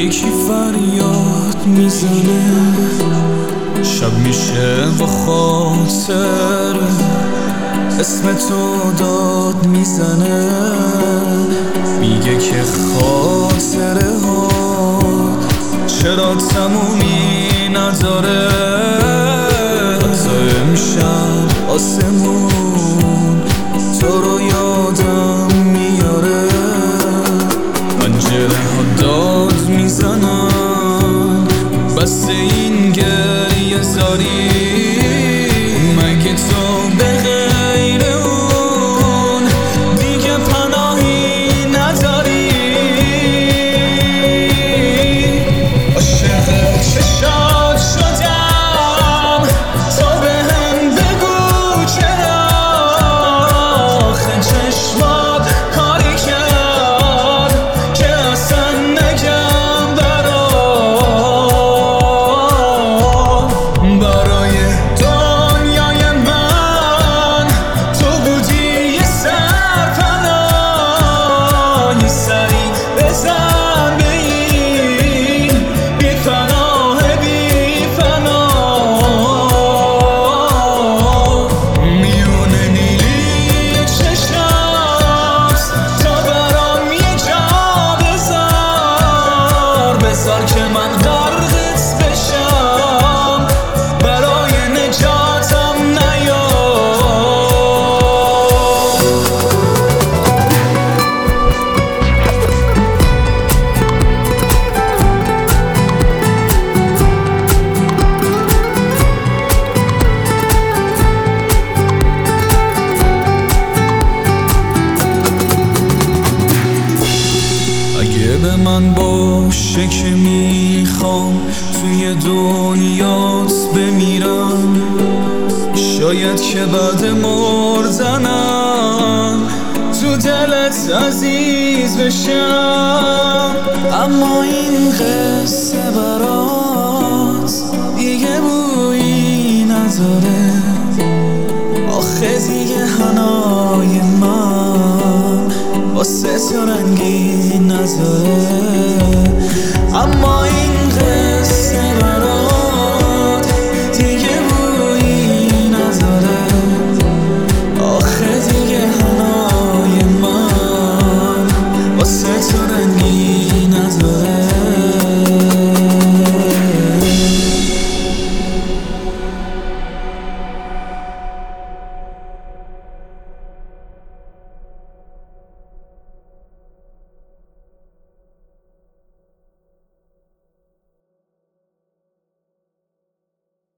یکی فریاد میزنه، شب میشه با خاطر اسم تو داد میزنه، میگه که خاطره ها چرا تمومی نداره. تا امشب آسمون تو رو یادم میاره، پنجره ها داد میزنن بس این گریه زاری. مگه تو به غیر اون دیگه پناهی نداری؟ عاشق چشات شدم تو بهم بگو چرا، آخه چشمات کاری کرد که اصلا نگم برای دنیای من تو بودی یه سرپناه. یه سری بزن به این بی پناه بی پناه، میونه نیلی چشمت تا برام یه جا بذار که من غرقت بشم، برای نجاتم نیا. اگه به من باشه که میخوام توی دنیات بمیرم، شاید که بعد مردنم تو دلت عزیز بشم. اما این قصه برات دیگه بویی نداره، آخه دیگه حنای من واسه تو رنگی نداره. اما این